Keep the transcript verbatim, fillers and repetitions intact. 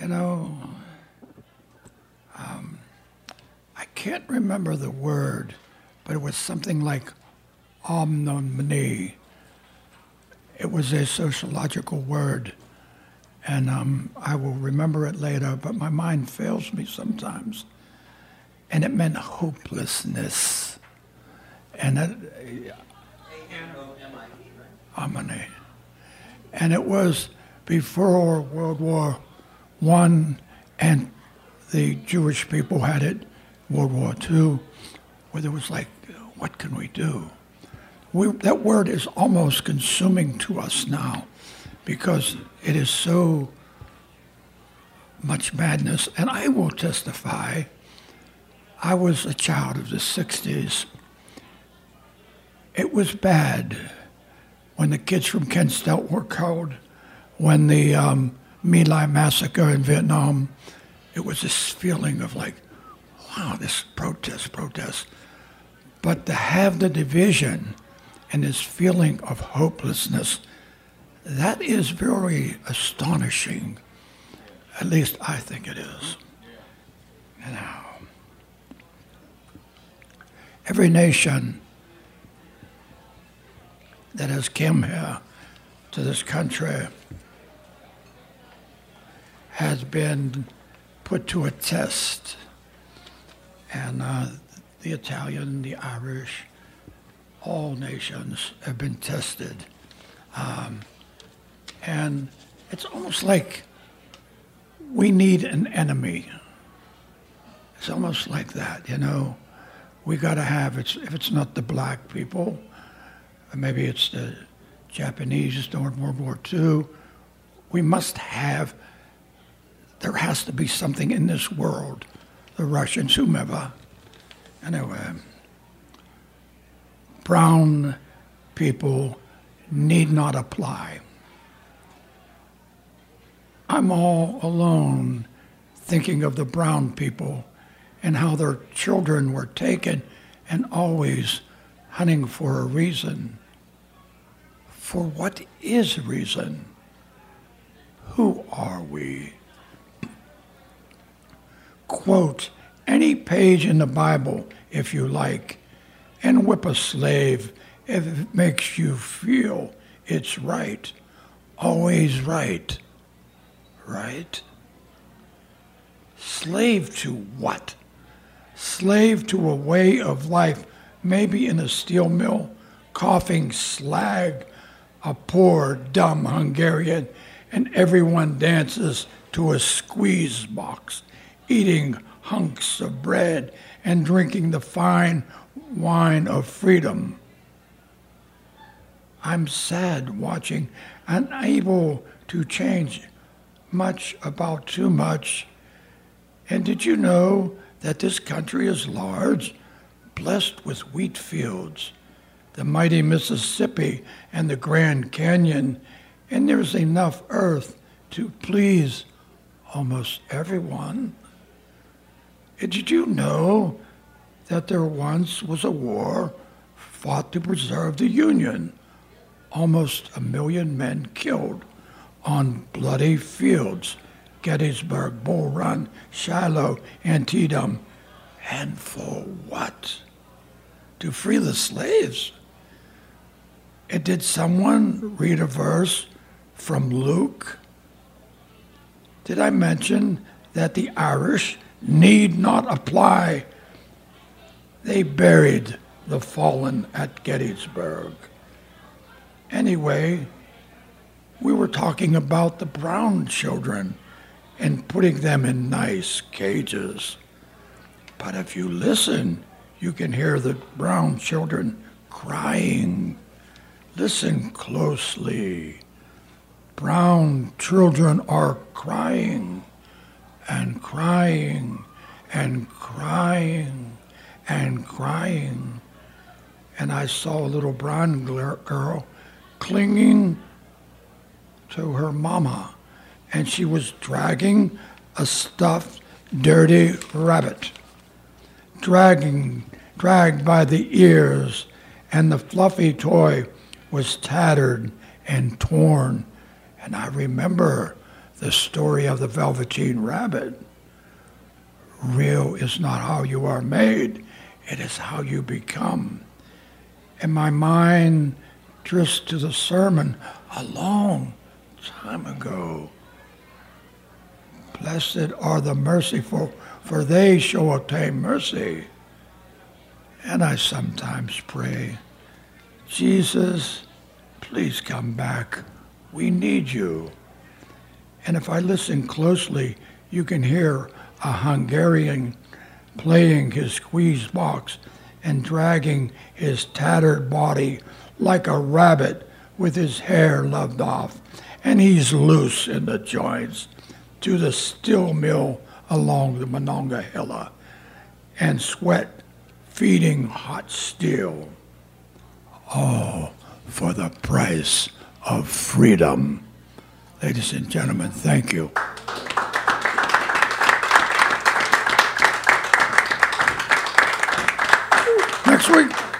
You know, um, I can't remember the word, but it was something like omnomny. It was a sociological word, and um, I will remember it later, but my mind fails me sometimes. And it meant hopelessness. And it, omni. And it was before World War One, and the Jewish people had it, World War Two, where there was like, what can we do? We, that word is almost consuming to us now because it is so much madness. And I will testify, I was a child of the sixties. It was bad when the kids from Kent Stout were killed, when the um, My Lai massacre in Vietnam. It was this feeling of like, wow, this protest, protest. But to have the division and this feeling of hopelessness, that is very astonishing. At least I think it is. Now, every nation that has come here to this country has been put to a test. And uh, the Italian, the Irish, all nations have been tested. Um, and it's almost like we need an enemy. It's almost like that, you know. We got to have, it's, if it's not the black people, or maybe it's the Japanese during World War Two, we must have, there has to be something in this world, the Russians, whomever. Anyway, brown people need not apply. I'm all alone thinking of the brown people and how their children were taken and always hunting for a reason. For what is reason? Who are we? Quote any page in the Bible if you like, and whip a slave if it makes you feel it's right. Always right. Right? Slave to what? Slave to a way of life, maybe in a steel mill, coughing slag, a poor, dumb Hungarian, and everyone dances to a squeeze box, eating hunks of bread and drinking the fine wine of freedom. I'm sad watching, unable to change much about too much. And did you know that this country is large, blessed with wheat fields, the mighty Mississippi and the Grand Canyon, and there's enough earth to please almost everyone? And did you know that there once was a war fought to preserve the Union? Almost a million men killed on bloody fields, Gettysburg, Bull Run, Shiloh, Antietam. And for what? To free the slaves. And did someone read a verse from Luke? Did I mention that the Irish need not apply? They buried the fallen at Gettysburg. Anyway, we were talking about the brown children and putting them in nice cages. But if you listen, you can hear the brown children crying. Listen closely. Brown children are crying and crying and crying and crying. And I saw a little brown girl clinging to her mama, and she was dragging a stuffed, dirty rabbit, dragging, dragged by the ears, and the fluffy toy was tattered and torn. And I remember the story of the Velveteen Rabbit. Real is not how you are made, it is how you become. And my mind drifts to the sermon a long time ago. Blessed are the merciful, for they shall obtain mercy. And I sometimes pray, Jesus, please come back. We need you. And if I listen closely, you can hear a Hungarian playing his squeeze box and dragging his tattered body like a rabbit with his hair loved off, and he's loose in the joints to the steel mill along the Monongahela, and sweat feeding hot steel. All for the price of freedom. Ladies and gentlemen, thank you. Next week.